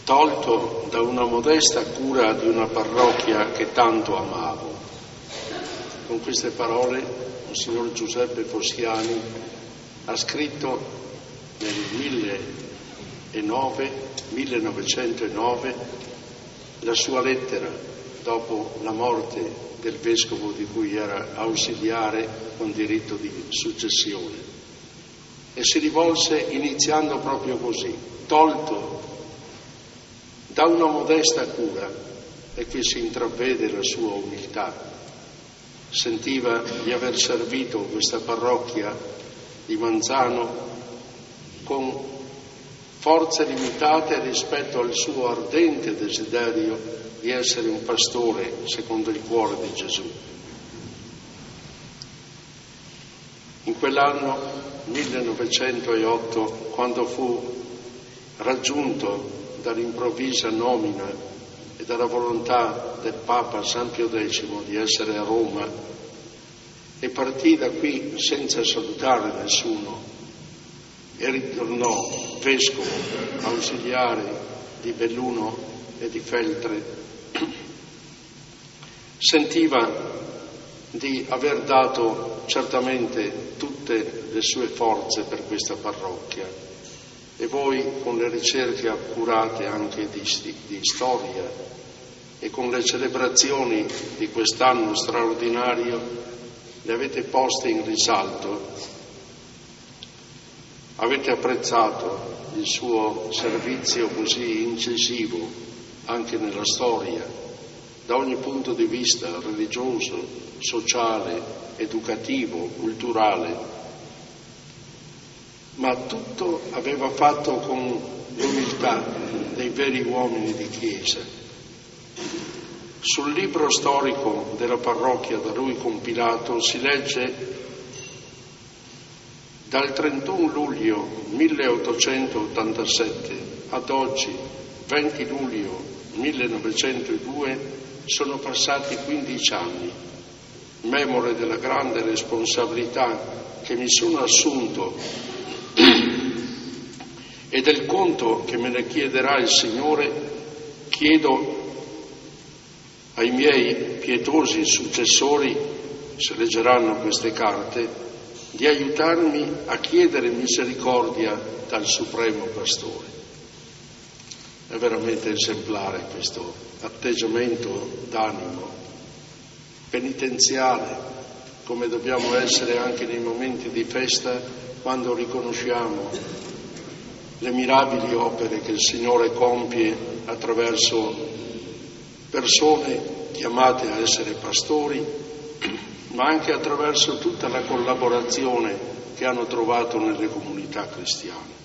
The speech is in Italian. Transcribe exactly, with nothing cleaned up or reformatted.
tolto da una modesta cura di una parrocchia che tanto amavo. Con queste parole il signor Giuseppe Foschiani ha scritto nel millenovecentonove la sua lettera dopo la morte del vescovo di cui era ausiliare con diritto di successione, e si rivolse iniziando proprio così: tolto da una modesta cura, e qui si intravede la sua umiltà. Sentiva di aver servito questa parrocchia di Manzano con forze limitate rispetto al suo ardente desiderio di essere un pastore secondo il cuore di Gesù. In quell'anno millenovecentootto, quando fu raggiunto dall'improvvisa nomina e dalla volontà del Papa San Pio X di essere a Roma, e partì da qui senza salutare nessuno e ritornò vescovo ausiliare di Belluno e di Feltre, sentiva di aver dato certamente tutte le sue forze per questa parrocchia, e voi, con le ricerche accurate anche di, di storia e con le celebrazioni di quest'anno straordinario, le avete poste in risalto, avete apprezzato il suo servizio così incisivo anche nella storia, da ogni punto di vista religioso, sociale, educativo, culturale, ma tutto aveva fatto con l'umiltà dei veri uomini di Chiesa. Sul libro storico della parrocchia da lui compilato si legge: dal trentuno luglio milleottocentottantasette ad oggi, venti luglio millenovecentodue, sono passati quindici anni, memore della grande responsabilità che mi sono assunto e del conto che me ne chiederà il Signore. Chiedo ai miei pietosi successori, se leggeranno queste carte, di aiutarmi a chiedere misericordia dal Supremo Pastore. È veramente esemplare questo atteggiamento d'animo penitenziale, come dobbiamo essere anche nei momenti di festa, quando riconosciamo le mirabili opere che il Signore compie attraverso persone chiamate a essere pastori, ma anche attraverso tutta la collaborazione che hanno trovato nelle comunità cristiane.